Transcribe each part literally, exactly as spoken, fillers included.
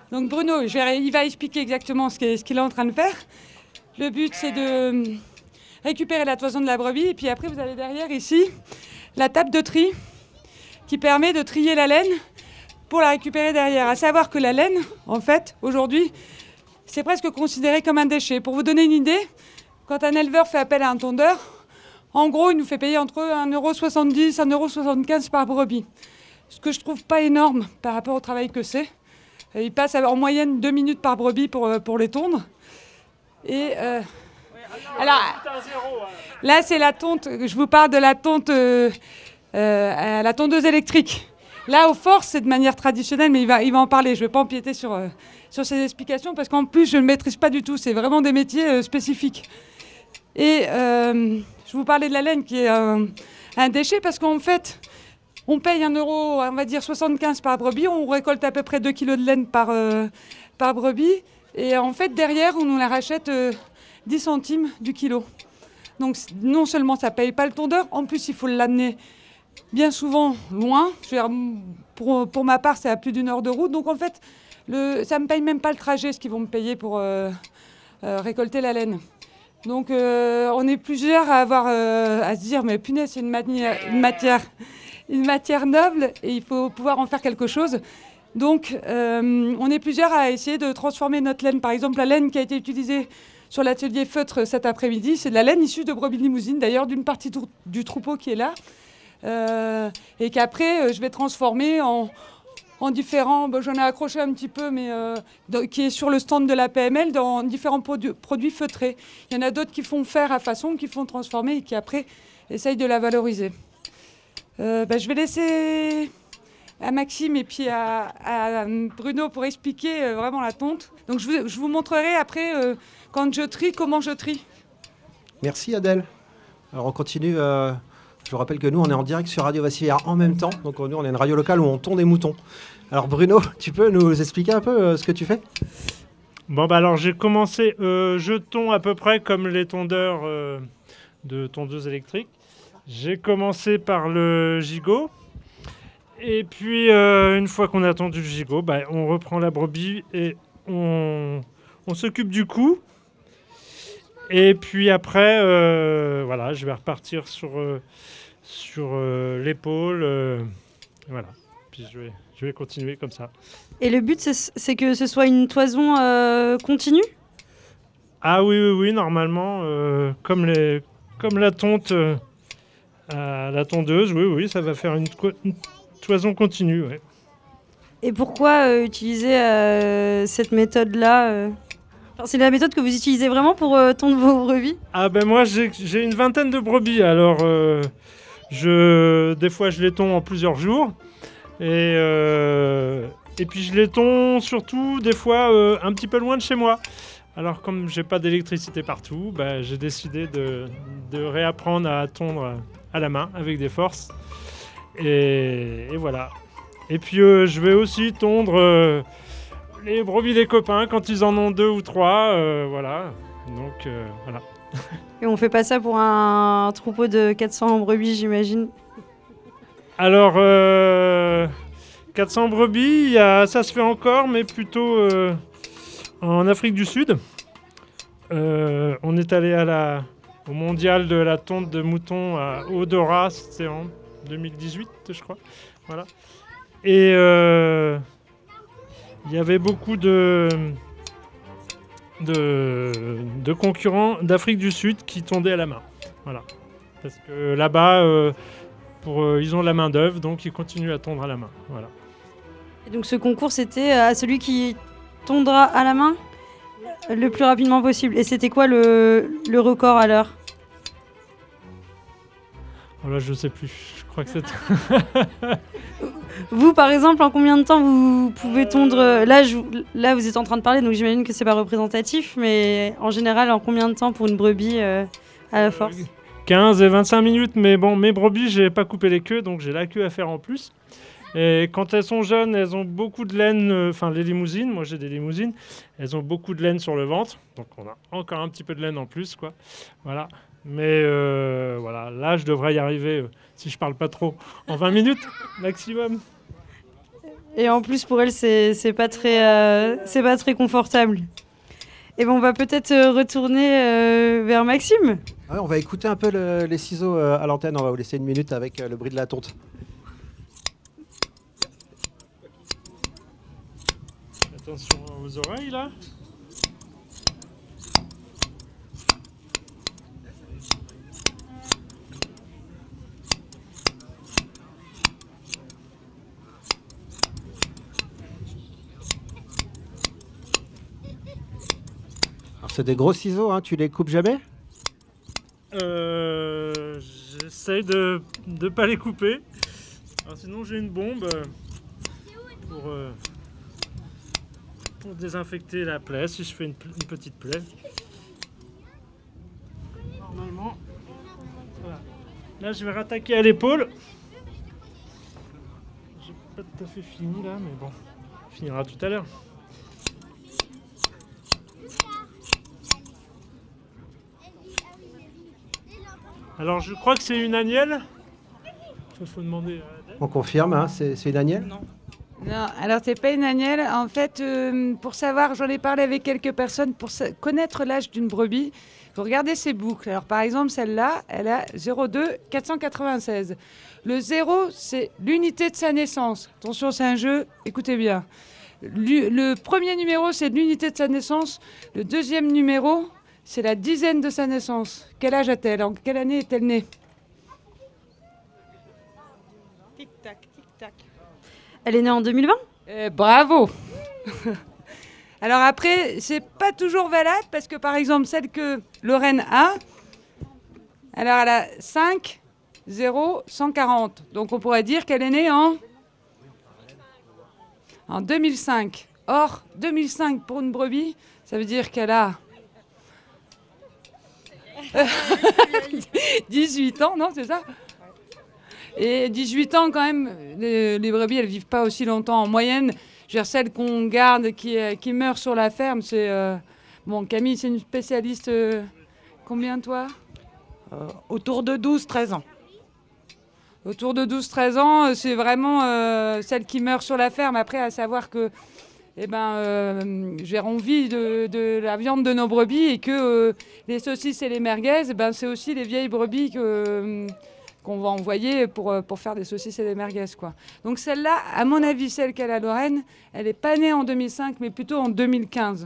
Donc Bruno, je vais, il va expliquer exactement ce qu'il, ce qu'il est en train de faire. Le but, c'est de récupérer la toison de la brebis. Et puis après, vous avez derrière ici la table de tri qui permet de trier la laine pour la récupérer derrière. À savoir que la laine, en fait, aujourd'hui, c'est presque considéré comme un déchet. Pour vous donner une idée, quand un éleveur fait appel à un tondeur, en gros, il nous fait payer entre un euro soixante-dix et un euro soixante-quinze par brebis. Ce que je trouve pas énorme par rapport au travail que c'est. Il passe en moyenne deux minutes par brebis pour, pour les tondre. Et euh, alors, là, c'est la tonte. Je vous parle de la tonte, euh, euh, la tondeuse électrique. Là, au force, c'est de manière traditionnelle, mais il va, il va en parler. Je ne vais pas empiéter sur, euh, sur ces explications parce qu'en plus, je ne maîtrise pas du tout. C'est vraiment des métiers euh, spécifiques. Et euh, je vous parlais de la laine qui est un, un déchet parce qu'en fait, on paye un euro, on va dire soixante-quinze par brebis. On récolte à peu près deux kilos de laine par, euh, par brebis. Et en fait, derrière, on nous la rachète euh, dix centimes du kilo. Donc, non seulement ça ne paye pas le tondeur, en plus, il faut l'amener bien souvent loin. Je veux dire, pour, pour ma part, c'est à plus d'une heure de route. Donc, en fait, le, ça ne me paye même pas le trajet, ce qu'ils vont me payer pour euh, euh, récolter la laine. Donc, euh, on est plusieurs à, avoir, euh, à se dire, mais punaise, c'est une, matière, une, matière, une matière noble et il faut pouvoir en faire quelque chose. Donc, euh, on est plusieurs à essayer de transformer notre laine. Par exemple, la laine qui a été utilisée sur l'atelier feutre cet après-midi, c'est de la laine issue de brebis de limousine, d'ailleurs d'une partie du troupeau qui est là, euh, et qu'après, euh, je vais transformer en, en différents... Bon, j'en ai accroché un petit peu, mais euh, de, qui est sur le stand de la P M L, dans différents produ- produits feutrés. Il y en a d'autres qui font faire à façon, qui font transformer et qui, après, essayent de la valoriser. Euh, ben, je vais laisser... à Maxime et puis à, à Bruno pour expliquer euh, vraiment la tonte. Donc je vous, je vous montrerai après, euh, quand je trie, comment je trie. Merci Adèle. Alors on continue, euh, je vous rappelle que nous on est en direct sur Radio Vassivière en même temps, donc nous on est une radio locale où on tond des moutons. Alors Bruno, tu peux nous expliquer un peu euh, ce que tu fais ? Bon bah alors j'ai commencé, euh, je tonds à peu près comme les tondeurs euh, de tondeuses électriques. J'ai commencé par le gigot. Et puis, euh, une fois qu'on a tendu le gigot, bah, on reprend la brebis et on, on s'occupe du cou. Et puis après, euh, voilà, je vais repartir sur, euh, sur euh, l'épaule. Euh, voilà. Puis je vais, je vais continuer comme ça. Et le but, c'est, c'est que ce soit une toison euh, continue ? Ah oui, oui, oui, normalement, euh, comme, les, comme la tonte euh, à la tondeuse, oui, oui, ça va faire une, une toison continue, ouais. Et pourquoi euh, utiliser euh, cette méthode-là euh enfin, c'est la méthode que vous utilisez vraiment pour euh, tondre vos brebis ? Ah ben moi, j'ai, j'ai une vingtaine de brebis, alors euh, je, des fois je les tonds en plusieurs jours. Et, euh, et puis je les tonds surtout des fois euh, un petit peu loin de chez moi. Alors comme j'ai pas d'électricité partout, bah, j'ai décidé de, de réapprendre à tondre à la main avec des forces. Et, et voilà. Et puis euh, je vais aussi tondre euh, les brebis des copains quand ils en ont deux ou trois. Euh, voilà. Donc euh, voilà. Et on fait pas ça pour un troupeau de quatre cents brebis, j'imagine. Alors, euh, quatre cents brebis, y a, ça se fait encore, mais plutôt euh, en Afrique du Sud. Euh, on est allé à la, au mondial de la tonte de moutons à Odora, c'était en deux mille dix-huit, je crois. Voilà. Et il euh, y avait beaucoup de, de, de concurrents d'Afrique du Sud qui tondaient à la main. Voilà. Parce que là-bas... Euh, Pour, euh, ils ont la main d'œuvre, donc ils continuent à tondre à la main. Voilà. Et donc ce concours, c'était à celui qui tondra à la main le plus rapidement possible. Et c'était quoi le, le record à l'heure ? Oh là, je sais plus. Je crois que c'est. Vous, par exemple, en combien de temps vous pouvez tondre ? Là, je, là, vous êtes en train de parler, donc j'imagine que c'est pas représentatif, mais en général, en combien de temps pour une brebis euh, à la force ? quinze et vingt-cinq minutes, mais bon, mes brebis, j'ai pas coupé les queues, donc j'ai la queue à faire en plus. Et quand elles sont jeunes, elles ont beaucoup de laine, enfin euh, les limousines, moi j'ai des limousines, elles ont beaucoup de laine sur le ventre, donc on a encore un petit peu de laine en plus, quoi. Voilà. Mais euh, voilà, là je devrais y arriver, euh, si je parle pas trop, en vingt minutes maximum. Et en plus, pour elle, c'est c'est pas très, euh, c'est pas très confortable. Et ben, on va peut-être euh, retourner euh, vers Maxime. Ah ouais, on va écouter un peu le- les ciseaux euh, à l'antenne. On va vous laisser une minute avec euh, le bruit de la tonte. Attention aux oreilles là. Alors, c'est des gros ciseaux, hein, tu les coupes jamais? Euh, J'essaye de ne pas les couper. Alors, sinon j'ai une bombe euh, pour, euh, pour désinfecter la plaie si je fais une, une petite plaie. Normalement. Voilà. Là je vais rattaquer à l'épaule. J'ai pas tout à fait fini là, mais bon, on finira tout à l'heure. Alors je crois que c'est une agnelle. Il faut demander à Adèle. On confirme, hein, c'est c'est une agnelle? Non. Non, alors c'est pas une agnelle. En fait, euh, pour savoir, j'en ai parlé avec quelques personnes, pour sa- connaître l'âge d'une brebis, il faut regarder ses boucles. Alors par exemple, celle-là, elle a zéro deux quatre cent quatre-vingt-seize. Le zéro, c'est l'unité de sa naissance. Attention, c'est un jeu, écoutez bien. Lu- Le premier numéro, c'est l'unité de sa naissance. Le deuxième numéro, c'est la dizaine de sa naissance. Quel âge a-t-elle? En quelle année est-elle née? Tic-tac, tic-tac. Elle est née en deux mille vingt. Eh, bravo. Alors après, c'est pas toujours valable parce que par exemple, celle que Lorraine a, alors elle a cinq, zéro, cent quarante. Donc on pourrait dire qu'elle est née en, en deux mille cinq. Or, deux mille cinq pour une brebis, ça veut dire qu'elle a dix-huit ans, non, c'est ça? Et dix-huit ans, quand même, les, les brebis, elles vivent pas aussi longtemps. En moyenne, je veux dire, celles qu'on garde, qui, euh, qui meurent sur la ferme, c'est... euh, Bon, Camille, c'est une spécialiste... euh, Combien, toi? Euh, autour de douze treize ans. Autour de douze treize ans, euh, c'est vraiment euh, celles qui meurent sur la ferme. Après, à savoir que... Eh ben, euh, je veux dire, on vit de, de la viande de nos brebis et que euh, les saucisses et les merguez, eh ben, c'est aussi les vieilles brebis que... euh, qu'on va envoyer pour, euh, pour faire des saucisses et des merguez, quoi. Donc celle-là, à mon avis, celle qu'elle a Lorraine, elle n'est pas née en deux mille cinq, mais plutôt en deux mille quinze.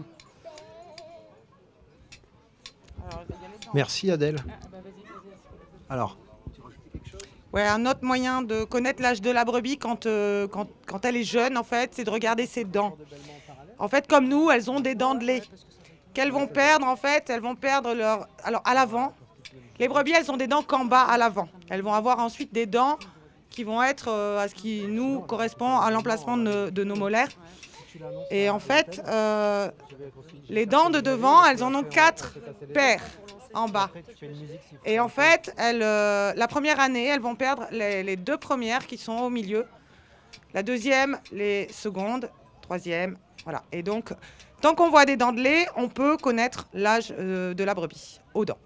Merci Adèle. Alors, Ouais, un autre moyen de connaître l'âge de la brebis quand, euh, quand, quand elle est jeune, en fait, c'est de regarder ses dents. En fait, comme nous, elles ont des dents de lait qu'elles vont perdre, en fait, elles vont perdre leur... Alors, à l'avant, les brebis, elles ont des dents qu'en bas, à l'avant. Elles vont avoir ensuite des dents qui vont être euh, à ce qui nous correspond à l'emplacement de, de nos molaires. Et en fait, euh, les dents de devant, elles en ont quatre paires en bas. Et en fait, elles, euh, la première année, elles vont perdre les, les deux premières qui sont au milieu. La deuxième, les secondes, troisième, voilà. Et donc, tant qu'on voit des dents de lait, on peut connaître l'âge euh, de la brebis aux dents.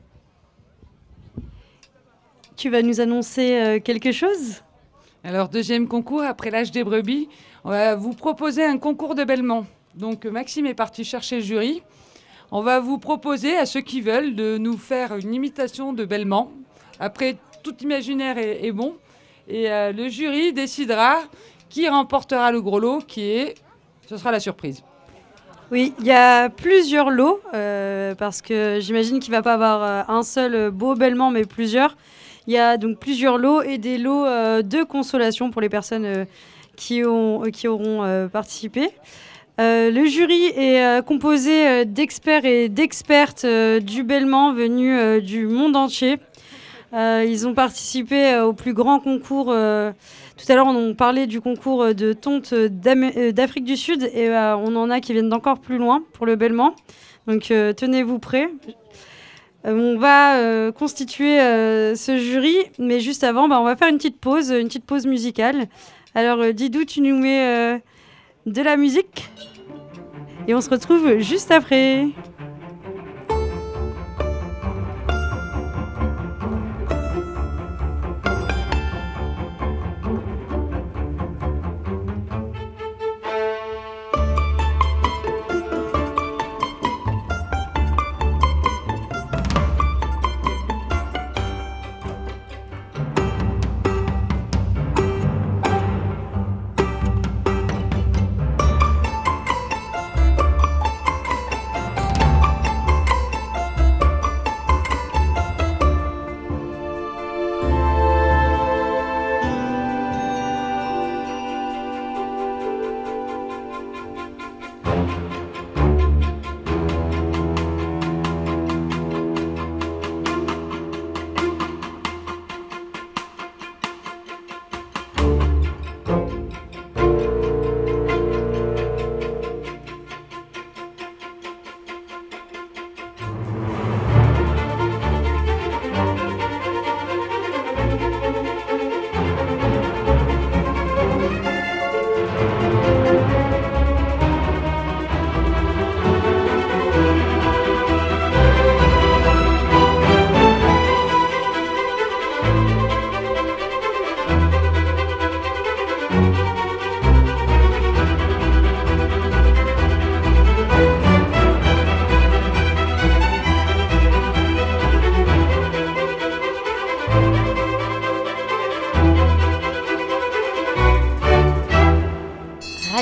Tu vas nous annoncer euh, quelque chose? Alors, deuxième concours, après l'âge des brebis, on va vous proposer un concours de bêlement. Donc, Maxime est parti chercher le jury. On va vous proposer, à ceux qui veulent, de nous faire une imitation de bêlement. Après, tout imaginaire est, est bon. Et euh, le jury décidera qui remportera le gros lot, qui est... Ce sera la surprise. Oui, il y a plusieurs lots, euh, parce que j'imagine qu'il ne va pas avoir euh, un seul euh, beau bêlement, mais plusieurs. Il y a donc plusieurs lots et des lots euh, de consolation pour les personnes euh, qui, ont, euh, qui auront euh, participé. Euh, le jury est euh, composé euh, d'experts et d'expertes euh, du bêlement venus euh, du monde entier. Euh, ils ont participé euh, au plus grand concours. Euh, tout à l'heure, on parlait du concours de tonte d'Am- euh, d'Afrique du Sud et euh, on en a qui viennent d'encore plus loin pour le bêlement. Donc euh, tenez-vous prêts. Euh, on va euh, constituer euh, ce jury, mais juste avant, bah, on va faire une petite pause, une petite pause musicale. Alors euh, Didou, tu nous mets euh, de la musique et on se retrouve juste après.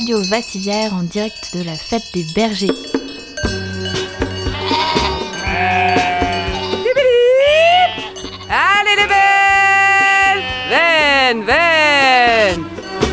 Radio Vassivière en direct de la fête des bergers. Allez les belles! Ven, ven!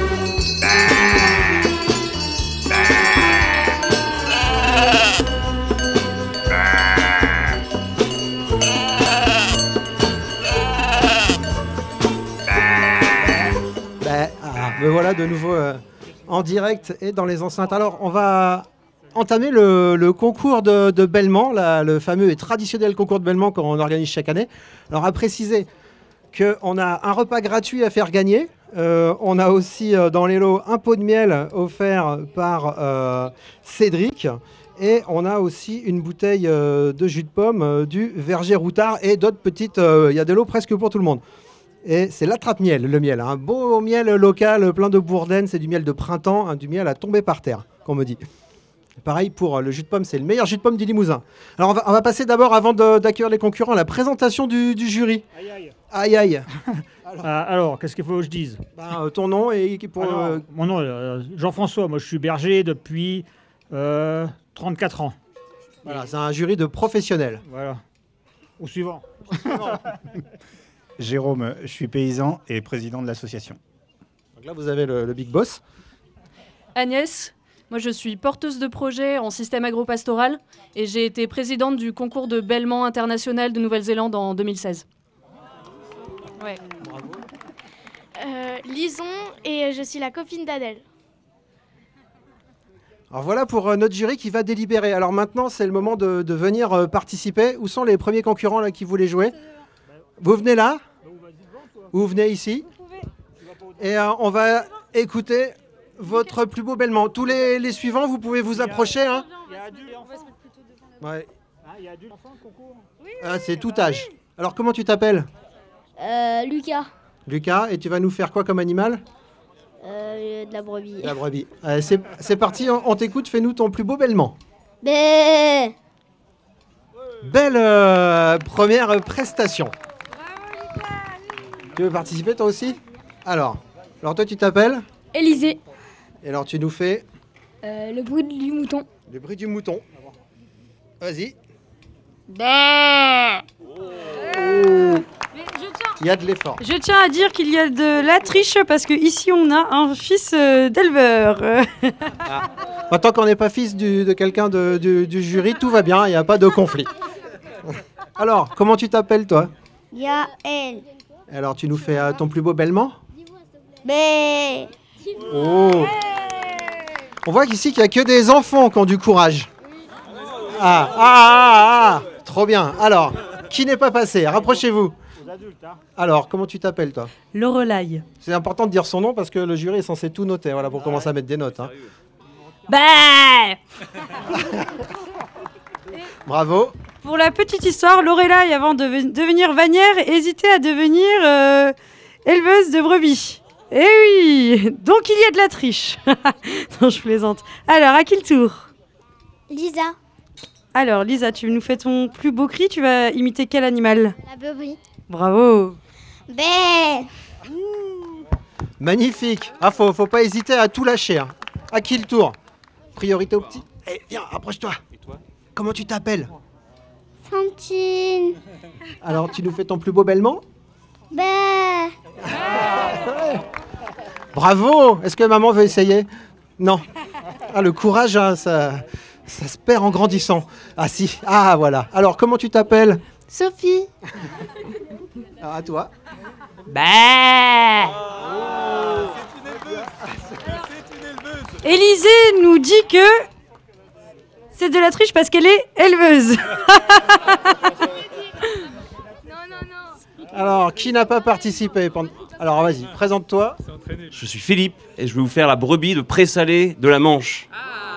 Ben, ah, me voilà de nouveau euh, en direct et dans les enceintes. Alors, on va entamer le, le concours de, de bêlement, la- le fameux et traditionnel concours de bêlement qu'on organise chaque année. Alors, à préciser qu'on a un repas gratuit à faire gagner. Euh, on a aussi euh, dans les lots un pot de miel offert par euh, Cédric. Et on a aussi une bouteille euh, de jus de pomme euh, du Verger Routard et d'autres petites. euh, Il y a des lots presque pour tout le monde. Et c'est l'attrape-miel, le miel. Un beau miel local, plein de bourdaine. C'est du miel de printemps, hein, du miel à tomber par terre, qu'on me dit. Pareil pour euh, le jus de pomme, c'est le meilleur jus de pomme du Limousin. Alors on va, on va passer d'abord, avant de- d'accueillir les concurrents, à la présentation du, du jury. Aïe aïe. Aïe aïe. Ah, alors, qu'est-ce qu'il faut que je dise? Ben, euh, ton nom et qui pour. Alors, euh, Mon nom, euh, Jean-François. Moi, je suis berger depuis euh, trente-quatre ans. voilà, c'est un jury de professionnels. Voilà. Au suivant. Jérôme, je suis paysan et président de l'association. Donc là, vous avez le, le big boss. Agnès, moi je suis porteuse de projet en système agropastoral et j'ai été présidente du concours de bêlement international de Nouvelle-Zélande en deux mille seize. Ouais. Euh, Lison et je suis la copine d'Adèle. Alors voilà pour euh, notre jury qui va délibérer. Alors maintenant, c'est le moment de, de venir euh, participer. Où sont les premiers concurrents là qui voulaient jouer? Vous venez là? Vous venez ici? Et euh, on va écouter votre plus beau bêlement. Tous les, les suivants, vous pouvez vous approcher. Hein. Il y a adulte et enfant. Ouais. Ah, il y a adulte et enfant le concours. Ah, c'est tout âge. Alors comment tu t'appelles? Euh, Lucas, Lucas, et tu vas nous faire quoi comme animal? euh, de la brebis. La brebis. Allez, c'est c'est parti, on, on t'écoute, fais-nous ton plus beau bêlement. Bé Belle euh, première prestation. Tu veux participer toi aussi? Alors, alors toi tu t'appelles? Élisée, Et alors tu nous fais euh, le bruit du mouton. le bruit du mouton. Vas-y. Bé Il y a de l'effort. Je tiens à dire qu'il y a de la triche parce que ici on a un fils euh, d'éleveur. Bah, tant qu'on n'est pas fils du- de quelqu'un de- du, du jury, tout va bien, il n'y a pas de conflit. Alors, comment tu t'appelles toi? Yael. Alors tu nous fais euh, ton plus beau bêlement? Bé Oh. On voit qu'ici qu'il n'y a que des enfants qui ont du courage. Ah, ah, ah, ah. Trop bien. Alors, qui n'est pas passé? Rapprochez-vous. Aux adultes, hein. Alors, comment tu t'appelles toi? Lorelai. C'est important de dire son nom parce que le jury est censé tout noter, voilà, pour commencer à mettre des notes. Hein. Bah Bravo. Pour la petite histoire, Lorelai, avant de ve- devenir vannière, hésitait à devenir euh, éleveuse de brebis. Eh oui. Donc il y a de la triche. Non, je plaisante. Alors, à qui le tour? Lisa, Alors, Lisa, tu nous fais ton plus beau cri. Tu vas imiter quel animal? la brebis. Bravo. Bé Magnifique. Ah, faut, faut pas hésiter à tout lâcher. Hein. À qui le tour? Priorité au petit. Eh, viens, approche-toi. Et toi? Comment tu t'appelles? Fantine. Alors, tu nous fais ton plus beau bêlement? Bé Bravo. Est-ce que maman veut essayer? Non. Ah, le courage, hein, ça, ça se perd en grandissant. Ah si. Ah, voilà. Alors, comment tu t'appelles? Sophie. Alors, à toi. Élisée nous dit que c'est de la triche parce qu'elle est éleveuse. Alors, qui n'a pas participé pendant... Alors, vas-y, présente-toi. Je suis Philippe et je vais vous faire la brebis de présalé de la Manche.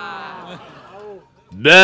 Bah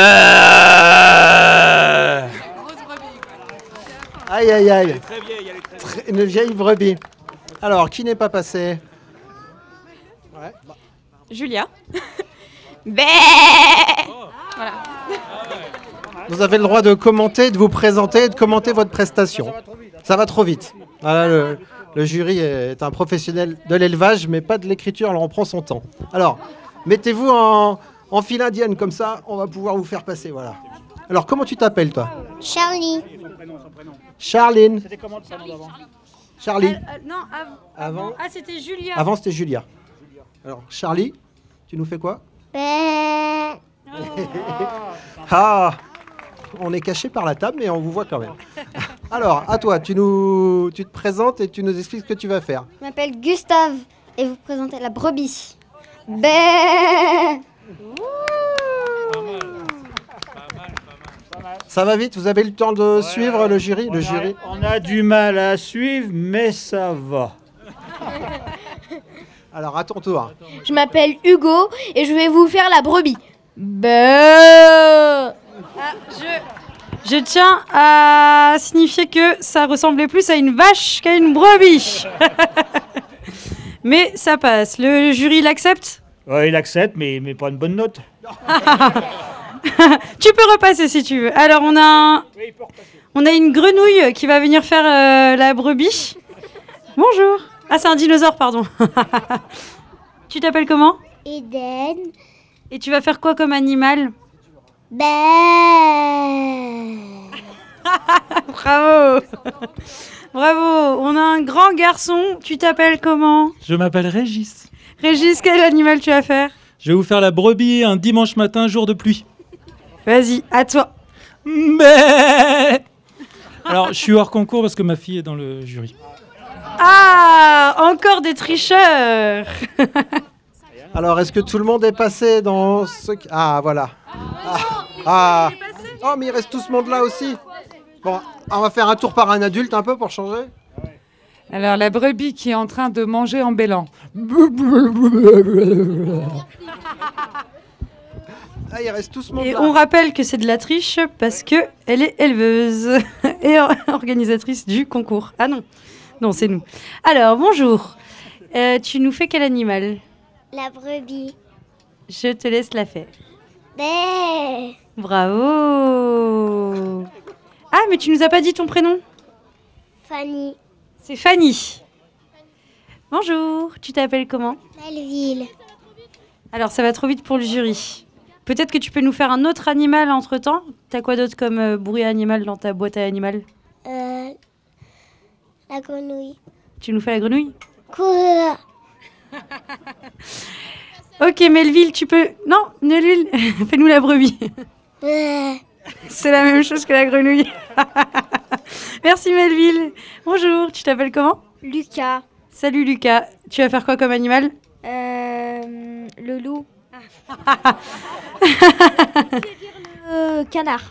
Aïe, aïe, aïe. Très- Une vieille brebis. Alors, qui n'est pas passé? Ouais. bah, Julia. Bé Voilà. Vous avez le droit de commenter, de vous présenter et de commenter votre prestation. Ça va trop vite. Ah, le, le jury est un professionnel de l'élevage, mais pas de l'écriture, alors on prend son temps. Alors, Mettez-vous en, en file indienne, comme ça, on va pouvoir vous faire passer, voilà. Alors, comment tu t'appelles, toi? Charlie. Charline. C'était comment le prénom d'avant? Charlie. Ah, ah, non, av- Avant, ah, c'était Julia. avant c'était Julia. Alors, Charlie, tu nous fais quoi? Ben, Ah, on est caché par la table, mais on vous voit quand même. Alors, à toi, tu, nous, tu te présentes et tu nous expliques ce que tu vas faire. je m'appelle Gustave et vous présentez la brebis. Ben, Ça va vite, vous avez le temps de suivre le jury, le jury. On a du mal à suivre, mais ça va. Alors, à ton tour. je m'appelle Hugo et je vais vous faire la brebis. Ben, Je tiens à signifier que ça ressemblait plus à une vache qu'à une brebis. Mais ça passe. Le jury l'accepte? Ouais, il accepte, mais, mais pas une bonne note. Tu peux repasser si tu veux. Alors, on a, un- on a une grenouille qui va venir faire euh, la brebis. Bonjour. Ah, c'est un dinosaure, pardon. Tu t'appelles comment? Eden. Et tu vas faire quoi comme animal? Ben, Bravo. Bravo. On a un grand garçon. Tu t'appelles comment? Je m'appelle Régis. Régis, quel animal tu vas faire? Je vais vous faire la brebis un dimanche matin, jour de pluie. Vas-y, à toi. Mais alors, je suis hors concours parce que ma fille est dans le jury. Ah, encore des tricheurs. Alors, est-ce que tout le monde est passé dans ce... Ah, voilà. Ah, ah. Oh, mais il reste tout ce monde-là aussi. Bon, on va faire un tour par un adulte un peu pour changer. Alors, la brebis qui est en train de manger en bêlant. Ah, il reste tout ce Et monde-là. on rappelle que c'est de la triche parce que elle est éleveuse et or- organisatrice du concours. Ah non, non, c'est nous. Alors, bonjour. Euh, tu nous fais quel animal? la brebis. Je te laisse la faire. Ben, Bravo. Ah, mais tu nous as pas dit ton prénom? Fanny. C'est Fanny. Bonjour, tu t'appelles comment? Melville. Alors, ça va trop vite pour le jury. Peut-être que tu peux nous faire un autre animal entre-temps. T'as quoi d'autre comme euh, bruit animal dans ta boîte à animal? Euh, la grenouille. Tu nous fais la grenouille? Courir. Ok, Melville, tu peux... Non, Melville, fais-nous la brebis. Ben, C'est la même chose que la grenouille. Merci Melville. Bonjour, tu t'appelles comment? Lucas. Salut Lucas. Tu vas faire quoi comme animal? Euh, le loup. Le canard.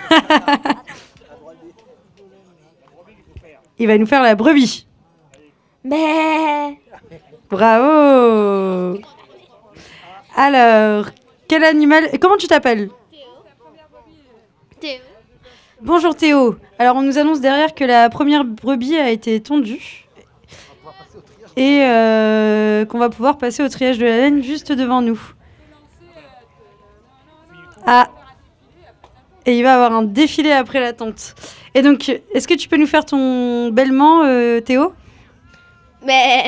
Il va nous faire la brebis. Ben, Bravo. Alors, quel animal... et comment tu t'appelles? Théo. Bonjour Théo. Alors, on nous annonce derrière que la première brebis a été tondue. Et euh, qu'on va pouvoir passer au triage de la laine juste devant nous. Ah. Et il va y avoir un défilé après la tonte. Et donc, est-ce que tu peux nous faire ton bêlement, euh, Théo? Ben,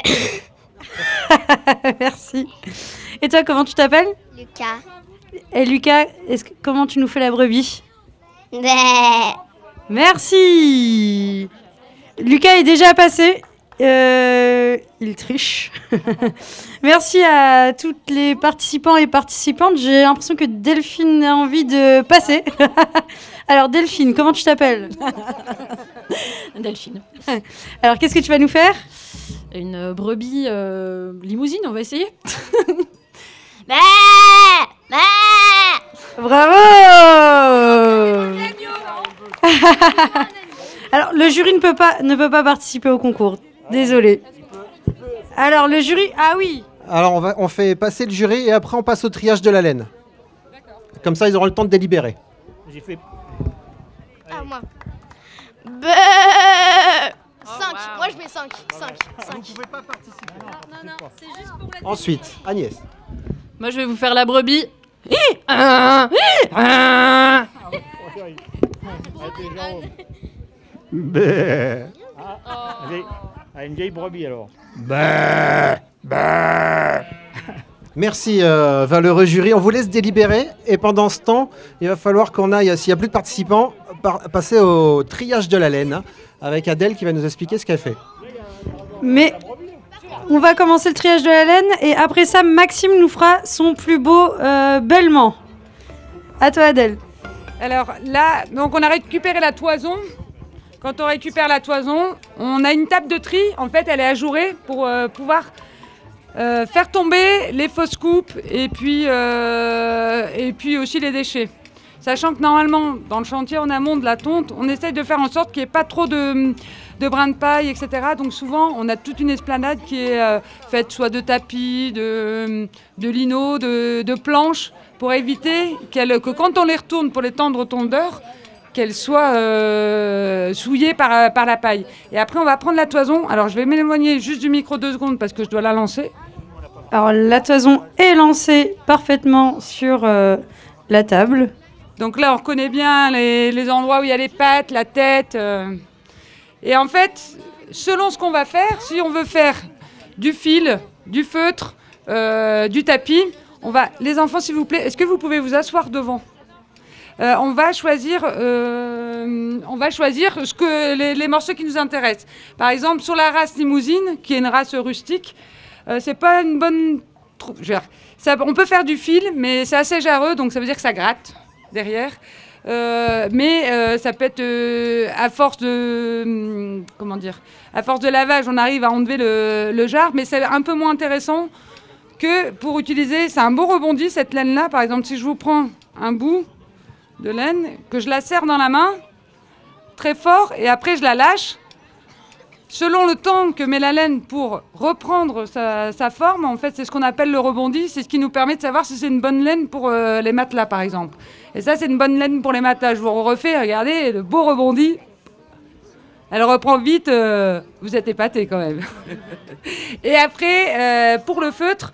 Merci. Et toi, comment tu t'appelles? Lucas. Et Lucas, est-ce que, comment tu nous fais la brebis? Ben, Merci. Lucas est déjà passé. Euh, il triche. Merci à toutes les participants et participantes. J'ai l'impression que Delphine a envie de passer. Alors Delphine, comment tu t'appelles? Delphine. Alors qu'est-ce que tu vas nous faire? Une brebis euh, limousine, on va essayer. ben, ben. Bravo. Alors le jury ne peut pas ne peut pas participer au concours. Désolé. Alors le jury, ah oui. Alors, on, va, on fait passer le jury et après, on passe au triage de la laine. Comme ça, ils auront le temps de délibérer. J'ai fait... Ah, moi. Ben, cinq. Moi, je mets cinq. cinq. cinq. Vous pouvez pas participer. Non, non, c'est juste pour la... Ensuite, Agnès. Moi, je vais vous faire la brebis. Bah. Ah, une vieille brebis alors. Bah, bah. Merci, euh, valeureux jury. On vous laisse délibérer. Et pendant ce temps, il va falloir qu'on aille, s'il n'y a plus de participants, par- passer au triage de la laine, hein, avec Adèle qui va nous expliquer ce qu'elle fait. Mais on va commencer le triage de la laine et après ça, Maxime nous fera son plus beau euh, bêlement. À toi, Adèle. Alors là, donc on a récupéré la toison. Quand on récupère la toison, on a une table de tri. En fait, elle est ajourée pour euh, pouvoir euh, faire tomber les fausses coupes et puis, euh, et puis aussi les déchets. Sachant que normalement, dans le chantier en amont de la tonte, on essaye de faire en sorte qu'il n'y ait pas trop de, de brins de paille, et cetera. Donc souvent, on a toute une esplanade qui est euh, faite soit de tapis, de, de lino, de, de planches, pour éviter qu'elle, que quand on les retourne pour les tendre tondeurs, qu'elles soient euh, souillées par, par la paille. Et après, on va prendre la toison. Alors, je vais m'éloigner juste du micro deux secondes parce que je dois la lancer. Alors, la toison est lancée parfaitement sur euh, la table. Donc là, on reconnaît bien les, les endroits où il y a les pattes, la tête. Euh. Et en fait, selon ce qu'on va faire, si on veut faire du fil, du feutre, euh, du tapis, on va... Les enfants, s'il vous plaît, est-ce que vous pouvez vous asseoir devant ? Euh, on va choisir, euh, on va choisir ce que, les, les morceaux qui nous intéressent. Par exemple, sur la race limousine, qui est une race rustique, euh, c'est pas une bonne... Je veux dire, ça, on peut faire du fil, mais c'est assez jarreux, donc ça veut dire que ça gratte derrière. Euh, mais euh, ça peut être euh, à force de hum, comment dire, à force de lavage, on arrive à enlever le, le jarre, mais c'est un peu moins intéressant que pour utiliser. C'est un beau rebondi cette laine-là. Par exemple, si je vous prends un bout de laine, que je la serre dans la main très fort et après je la lâche. Selon le temps que met la laine pour reprendre sa, sa forme, en fait, c'est ce qu'on appelle le rebondi. C'est ce qui nous permet de savoir si c'est une bonne laine pour euh, les matelas, par exemple. Et ça, c'est une bonne laine pour les matelas. Je vous refais, regardez, le beau rebondi. Elle reprend vite. Euh, vous êtes épatés quand même. Et après, euh, pour le feutre,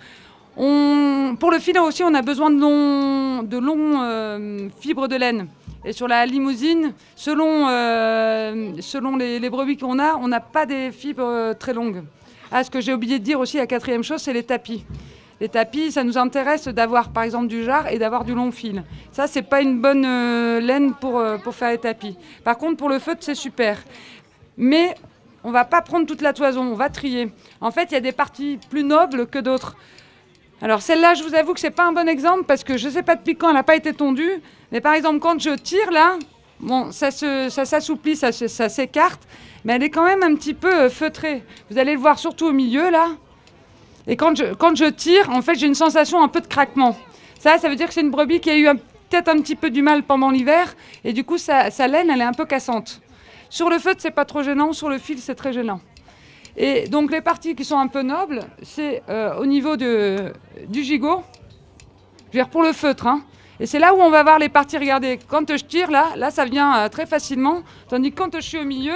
on, pour le fil aussi, on a besoin de longs, de longs euh, fibres de laine. Et sur la limousine, selon, euh, selon les, les brebis qu'on a, on n'a pas des fibres euh, très longues. Ah, ce que j'ai oublié de dire aussi, la quatrième chose, c'est les tapis. Les tapis, ça nous intéresse d'avoir par exemple du jarre et d'avoir du long fil. Ça, c'est pas une bonne euh, laine pour, euh, pour faire les tapis. Par contre, pour le feutre, c'est super. Mais on va pas prendre toute la toison, on va trier. En fait, il y a des parties plus nobles que d'autres. Alors celle-là, je vous avoue que c'est pas un bon exemple parce que je sais pas depuis quand elle n'a pas été tondue. Mais par exemple, quand je tire là, bon, ça, se, ça s'assouplit, ça, ça s'écarte, mais elle est quand même un petit peu feutrée. Vous allez le voir surtout au milieu là. Et quand je, quand je tire, en fait, j'ai une sensation un peu de craquement. Ça, ça veut dire que c'est une brebis qui a eu un, peut-être un petit peu du mal pendant l'hiver, et du coup, sa, sa laine, elle est un peu cassante. Sur le feutre, c'est pas trop gênant, sur le fil, c'est très gênant. Et donc, les parties qui sont un peu nobles, c'est euh, au niveau de, du gigot, je veux dire pour le feutre, hein. Et c'est là où on va voir les parties, regardez, quand je tire, là, là ça vient euh, très facilement, tandis que quand je suis au milieu,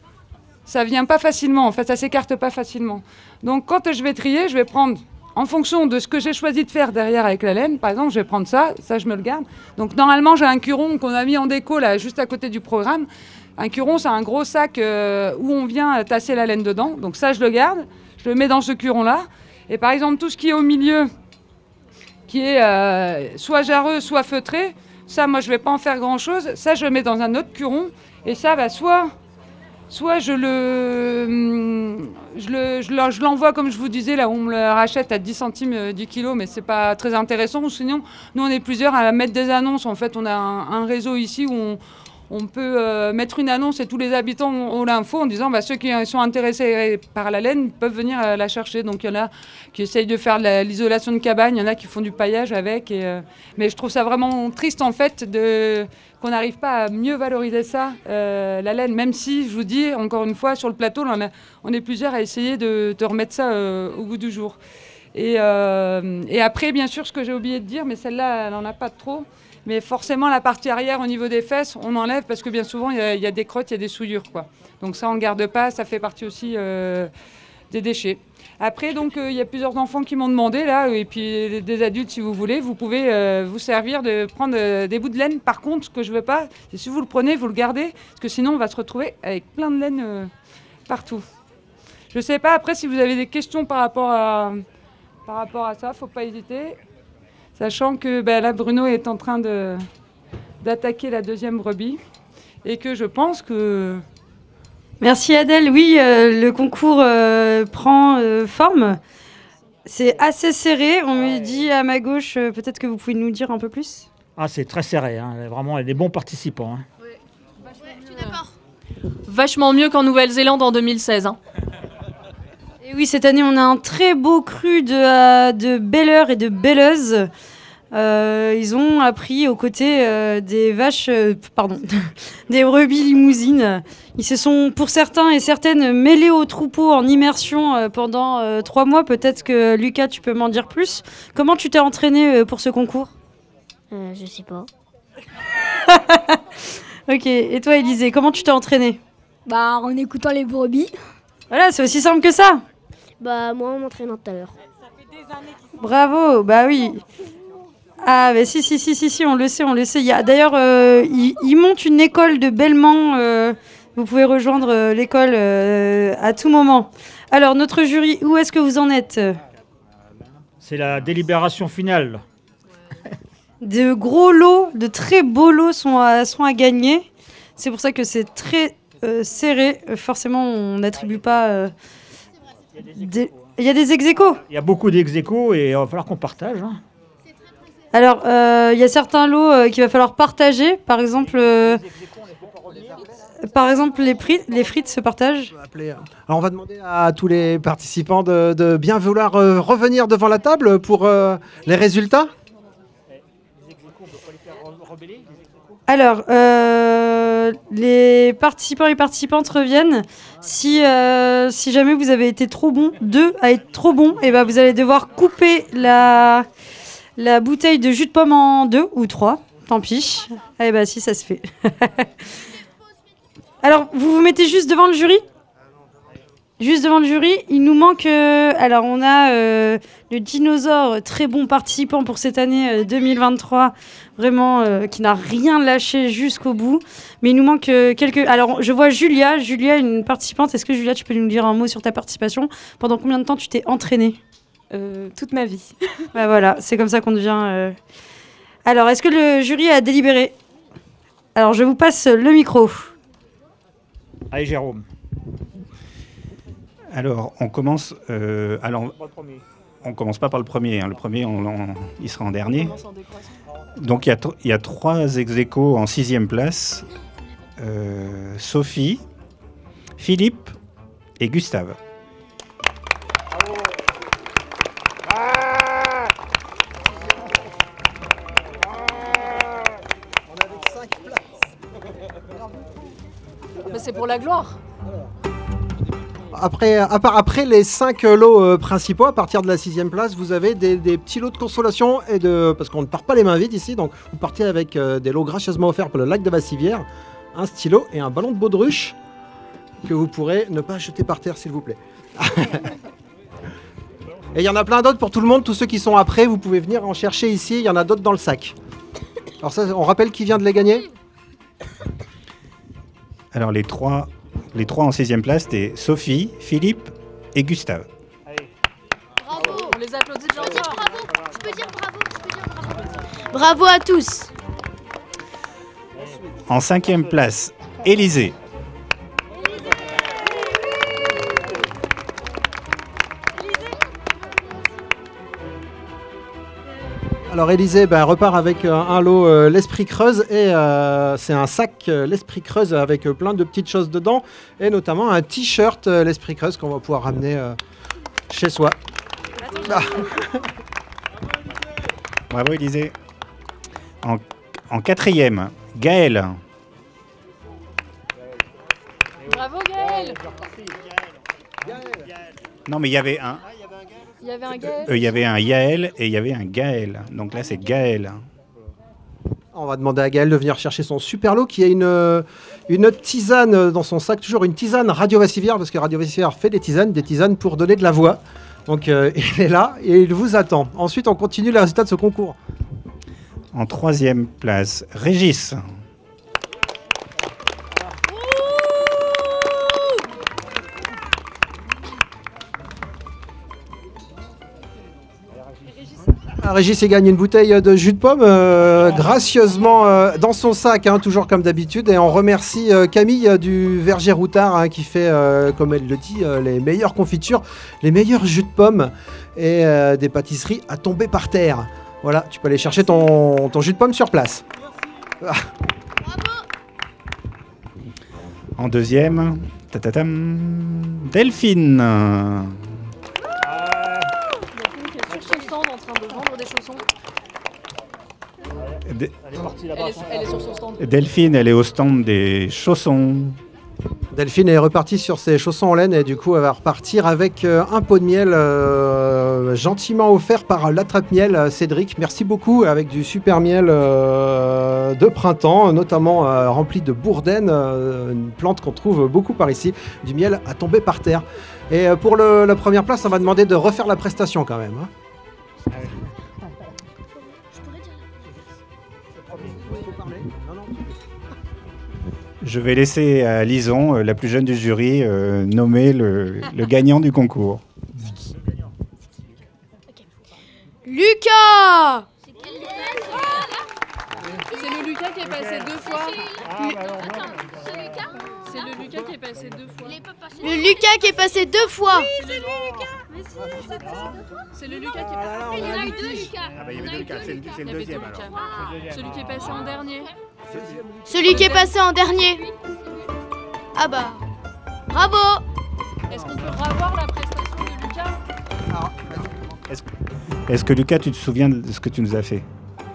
ça vient pas facilement, en fait, ça s'écarte pas facilement. Donc quand je vais trier, je vais prendre, en fonction de ce que j'ai choisi de faire derrière avec la laine, par exemple, je vais prendre ça, ça je me le garde. Donc normalement, j'ai un curon qu'on a mis en déco, là, juste à côté du programme. Un curon, c'est un gros sac euh, où on vient tasser la laine dedans. Donc ça, je le garde, je le mets dans ce curon-là. Et par exemple, tout ce qui est au milieu, qui est euh, soit jarreux, soit feutré, ça, moi, je ne vais pas en faire grand-chose. Ça, je le mets dans un autre curon. Et ça, bah, soit, soit je le, je le, je le- je l'envoie, comme je vous disais, là où on me le rachète à dix centimes du kilo, mais ce n'est pas très intéressant. Ou sinon, nous, on est plusieurs à mettre des annonces. En fait, on a un, un réseau ici où on... On peut euh, mettre une annonce et tous les habitants ont, ont l'info en disant bah, ceux qui sont intéressés par la laine peuvent venir euh, la chercher. Donc il y en a qui essayent de faire de la- l'isolation de cabane, il y en a qui font du paillage avec. Et, euh, mais je trouve ça vraiment triste en fait de, qu'on n'arrive pas à mieux valoriser ça, euh, la laine. Même si, je vous dis, encore une fois, sur le plateau, on, a, on est plusieurs à essayer de, de remettre ça euh, au goût du jour. Et, euh, et après, bien sûr, ce que j'ai oublié de dire, mais celle-là, elle n'en a pas trop. Mais forcément, la partie arrière, au niveau des fesses, on enlève parce que bien souvent, il y, a- il y a des crottes, il y a des souillures, quoi. Donc ça, on ne le garde pas, ça fait partie aussi euh, des déchets. Après, donc, euh, il y a plusieurs enfants qui m'ont demandé, là, et puis des adultes, si vous voulez, vous pouvez euh, vous servir de prendre euh, des bouts de laine. Par contre, ce que je ne veux pas, c'est si vous le prenez, vous le gardez, parce que sinon, on va se retrouver avec plein de laine euh, partout. Je ne sais pas, après, si vous avez des questions par rapport à, par rapport à ça, faut pas hésiter. Sachant que ben, là, Bruno est en train de, d'attaquer la deuxième brebis et que je pense que... Merci Adèle. Oui, euh, le concours euh, prend euh, forme. C'est assez serré. On me dit à ma gauche, euh, peut-être que vous pouvez nous dire un peu plus. Ah, c'est très serré, hein. Vraiment, il y a des bons participants. Hein. Ouais, je suis d'accord. Vachement mieux qu'en Nouvelle-Zélande en deux mille seize. Hein. Et oui, cette année, on a un très beau cru de, euh, de belleurs et de belleuses. Euh, ils ont appris aux côtés euh, des vaches, euh, pardon, des brebis limousines. Ils se sont, pour certains et certaines, mêlés au troupeau en immersion euh, pendant euh, trois mois. Peut-être que Lucas, tu peux m'en dire plus. Comment tu t'es entraîné euh, pour ce concours ? Euh, je sais pas. Ok, et toi Élisée, comment tu t'es entraîné ? Bah, en écoutant les brebis. Voilà, c'est aussi simple que ça. Bah, moi, en m'entraînant tout à l'heure. Bravo, bah oui. Ah, bah si, si, si, si, si, on le sait, on le sait. Il y a, d'ailleurs, euh, ils, ils montent une école de bêlement. Euh, vous pouvez rejoindre euh, l'école euh, à tout moment. Alors, notre jury, où est-ce que vous en êtes ? C'est la délibération finale. De gros lots, de très beaux lots sont à, sont à gagner. C'est pour ça que c'est très euh, serré. Euh, forcément, on n'attribue pas... euh, des- Il y a des ex-aequos. Il y a beaucoup d'ex-aequos et il va falloir qu'on partage. Hein. Alors, euh, il y a certains lots euh, qu'il va falloir partager. Par exemple, euh, par exemple les, frites, les frites se partagent. Alors on va demander à tous les participants de, de bien vouloir euh, revenir devant la table pour euh, les résultats. Alors, euh, les participants et participantes reviennent. Si, euh, si jamais vous avez été trop bon, deux à être trop bon, et ben vous allez devoir couper la, la bouteille de jus de pomme en deux ou trois. Tant pis. Eh ben si, ça se fait. Alors, vous vous mettez juste devant le jury ? Juste devant le jury, il nous manque... euh, alors, on a euh, le dinosaure, très bon participant pour cette année euh, deux mille vingt-trois, vraiment, euh, qui n'a rien lâché jusqu'au bout. Mais il nous manque euh, quelques... Alors, je vois Julia. Julia, une participante. Est-ce que, Julia, tu peux nous dire un mot sur ta participation ? Pendant combien de temps tu t'es entraînée ? Euh, toute ma vie. Bah, voilà, c'est comme ça qu'on devient... euh. Alors, est-ce que le jury a délibéré ? Alors, je vous passe le micro. Allez, Jérôme. Alors, on commence. Euh, alors, on commence pas par le premier. Hein. Le premier, on, on- il sera en dernier. Donc, il y a, tr- il y a trois ex-aequos en sixième place. Euh, Sophie, Philippe et Gustave. Mais c'est pour la gloire. Après, à part- après les cinq lots euh, principaux, à partir de la sixième place, vous avez des, des petits lots de consolation et de parce qu'on ne part pas les mains vides ici, donc vous partez avec euh, des lots gracieusement offerts pour le lac de Bassivière, un stylo et un ballon de baudruche que vous pourrez ne pas jeter par terre, s'il vous plaît. Et il y en a plein d'autres pour tout le monde. Tous ceux qui sont après, vous pouvez venir en chercher ici. Il y en a d'autres dans le sac. Alors ça, on rappelle qui vient de les gagner. Alors, les trois, les trois en sixième place, c'était Sophie, Philippe et Gustave. Bravo. On les applaudit bien fort. Bravo. Je peux dire bravo. Je peux dire bravo. Bravo à tous. En cinquième place, Élisée. Alors Élisée ben, repart avec euh, un lot euh, l'Esprit Creuse et euh, c'est un sac euh, l'Esprit Creuse avec euh, plein de petites choses dedans et notamment un t-shirt euh, l'Esprit Creuse qu'on va pouvoir ramener euh, chez soi. Ah. Bravo, Élisée. En, en quatrième, Gaël. Bravo Gaël. Non, mais il y avait un. Il y avait un Gaël. euh, Il y avait un Yaël et il y avait un Gaël. Donc là, c'est Gaël. On va demander à Gaël de venir chercher son super lot qui a une, euh, une tisane dans son sac, toujours une tisane Radio Vassivière parce que Radio Vassivière fait des tisanes, des tisanes pour donner de la voix. Donc euh, il est là et il vous attend. Ensuite, on continue les résultats de ce concours. En troisième place, Régis. Régis il gagne une bouteille de jus de pomme euh, gracieusement euh, dans son sac, hein, toujours comme d'habitude. Et on remercie euh, Camille euh, du Verger Routard hein, qui fait, euh, comme elle le dit, euh, les meilleures confitures, les meilleurs jus de pommes et euh, des pâtisseries à tomber par terre. Voilà, tu peux aller chercher ton, ton jus de pomme sur place. Ah. En deuxième, tatatam, Delphine. Sur son stand en train de vendre des chaussons. De- Elle est partie là-bas. Elle est, elle est sur son stand. Delphine, elle est au stand des chaussons. Delphine est repartie sur ses chaussons en laine et du coup elle va repartir avec euh, un pot de miel euh, gentiment offert par l'attrape-miel euh, Cédric. Merci beaucoup, avec du super miel euh, de printemps, notamment euh, rempli de bourdaine, euh, une plante qu'on trouve beaucoup par ici, du miel à tomber par terre. Et euh, pour le- la première place, on va demander de refaire la prestation quand même. hein. Je vais laisser à Lison, euh, la plus jeune du jury, euh, nommer le, le gagnant du concours. Lucas. C'est le Lucas qui est passé deux fois. C'est le Lucas qui est passé deux fois. Le Lucas qui est passé deux fois. c'est C'est le Lucas qui est passé. Il y en a eu deux, Lucas. Ah bah il y avait deux Lucas, c'est le, c'est le deuxième alors. Celui qui est passé en dernier. Celui qui est passé en dernier. Ah bah. Bravo. Est-ce qu'on peut revoir la prestation de Lucas? Est-ce, est-ce que Lucas, tu te souviens de ce que tu nous as fait?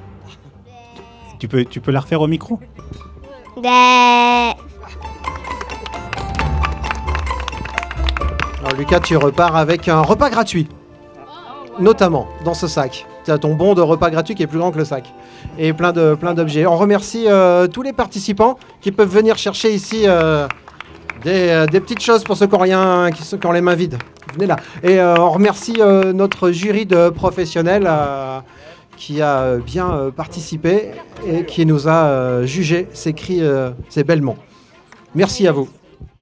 Tu peux, tu peux la refaire au micro? Des... Alors Lucas, tu repars avec un repas gratuit, notamment dans ce sac. Tu as ton bon de repas gratuit qui est plus grand que le sac. Et plein de plein d'objets. On remercie euh, tous les participants qui peuvent venir chercher ici euh, des, euh, des petites choses pour ceux qui ont rien, qui, qui ont les mains vides. Venez là. Et euh, on remercie euh, notre jury de professionnels euh, qui a bien euh, participé et qui nous a euh, jugé ces cris, euh, ces bêlements. Merci à vous.